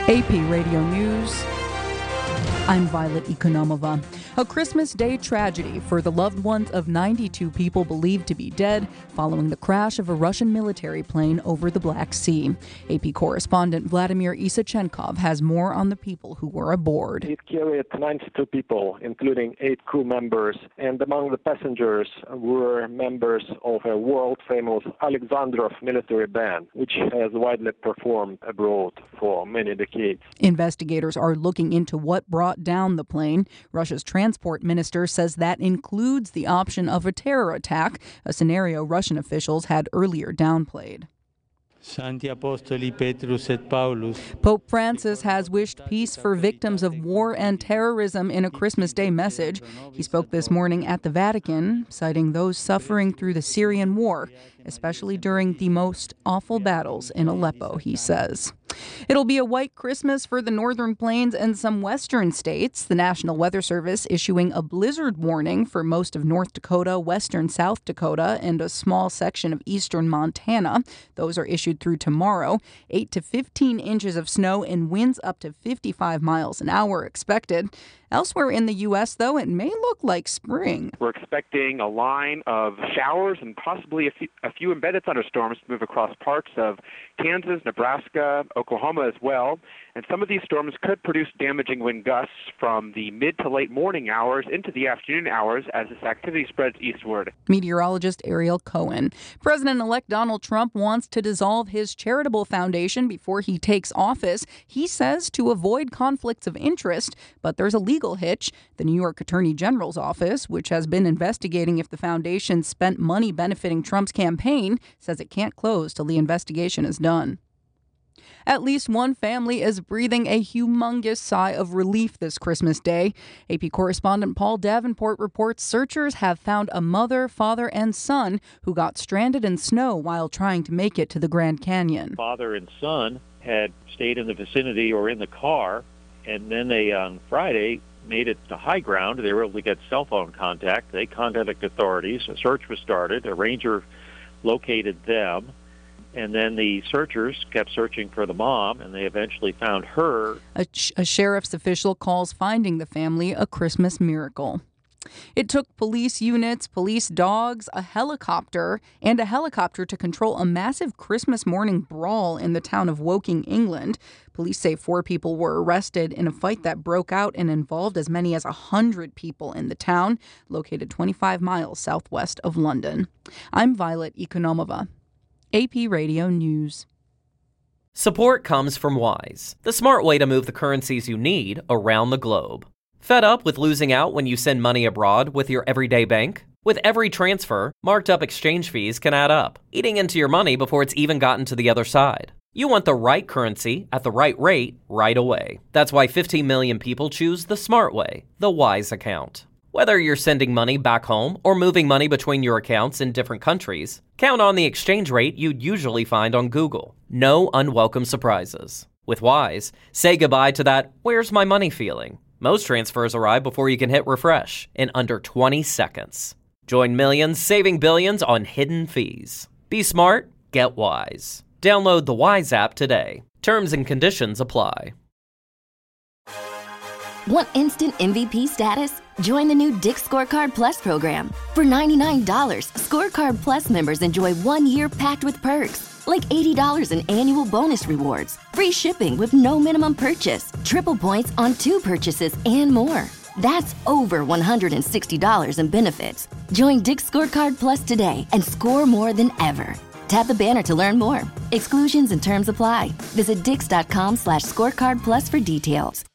AP Radio News. I'm Violet Economova. A Christmas Day tragedy for the loved ones of 92 people believed to be dead following the crash of a Russian military plane over the Black Sea. AP correspondent Vladimir Isachenkov has more on the people who were aboard. It carried 92 people, including 8 crew members, and among the passengers were members of a world-famous Alexandrov military band, which has widely performed abroad for many decades. Investigators are looking into what brought down the plane. Russia's transport minister says that includes the option of a terror attack, a scenario Russian officials had earlier downplayed. Pope Francis has wished peace for victims of war and terrorism in a Christmas Day message. He spoke this morning at the Vatican, citing those suffering through the Syrian war, especially during the most awful battles in Aleppo, he says. It'll be a white Christmas for the northern plains and some western states. The National Weather Service issuing a blizzard warning for most of North Dakota, western South Dakota, and a small section of eastern Montana. Those are issued through tomorrow. 8 to 15 inches of snow and winds up to 55 miles an hour expected. Elsewhere in the U.S., though, it may look like spring. We're expecting a line of showers and possibly a few embedded thunderstorms to move across parts of Kansas, Nebraska, Oklahoma as well. And some of these storms could produce damaging wind gusts from the mid to late morning hours into the afternoon hours as this activity spreads eastward. Meteorologist Ariel Cohen. President-elect Donald Trump wants to dissolve his charitable foundation before he takes office. He says to avoid conflicts of interest, but there's a legal hitch. The New York Attorney General's office, which has been investigating if the foundation spent money benefiting Trump's campaign, says it can't close till the investigation is done. At least one family is breathing a humongous sigh of relief this Christmas Day. AP correspondent Paul Davenport reports searchers have found a mother, father, and son who got stranded in snow while trying to make it to the Grand Canyon. Father and son had stayed in the vicinity or in the car, and then they, on Friday, made it to high ground. They were able to get cell phone contact. They contacted authorities. A search was started. A ranger located them. And then the searchers kept searching for the mom, and they eventually found her. A sheriff's official calls finding the family a Christmas miracle. It took police units, police dogs, a helicopter to control a massive Christmas morning brawl in the town of Woking, England. Police say 4 people were arrested in a fight that broke out and involved as many as 100 people in the town, located 25 miles southwest of London. I'm Violet Economova. AP Radio News. Support comes from Wise, the smart way to move the currencies you need around the globe. Fed up with losing out when you send money abroad with your everyday bank? With every transfer, marked up exchange fees can add up, eating into your money before it's even gotten to the other side. You want the right currency at the right rate right away. That's why 15 million people choose the smart way, the Wise account. Whether you're sending money back home or moving money between your accounts in different countries, count on the exchange rate you'd usually find on Google. No unwelcome surprises. With Wise, say goodbye to that "where's my money" feeling. Most transfers arrive before you can hit refresh in under 20 seconds. Join millions saving billions on hidden fees. Be smart, get Wise. Download the Wise app today. Terms and conditions apply. Want instant MVP status? Join the new Dick's Scorecard Plus program. For $99, Scorecard Plus members enjoy 1 year packed with perks, like $80 in annual bonus rewards, free shipping with no minimum purchase, triple points on 2 purchases, and more. That's over $160 in benefits. Join Dick's Scorecard Plus today and score more than ever. Tap the banner to learn more. Exclusions and terms apply. Visit Dix.com/scorecard plus for details.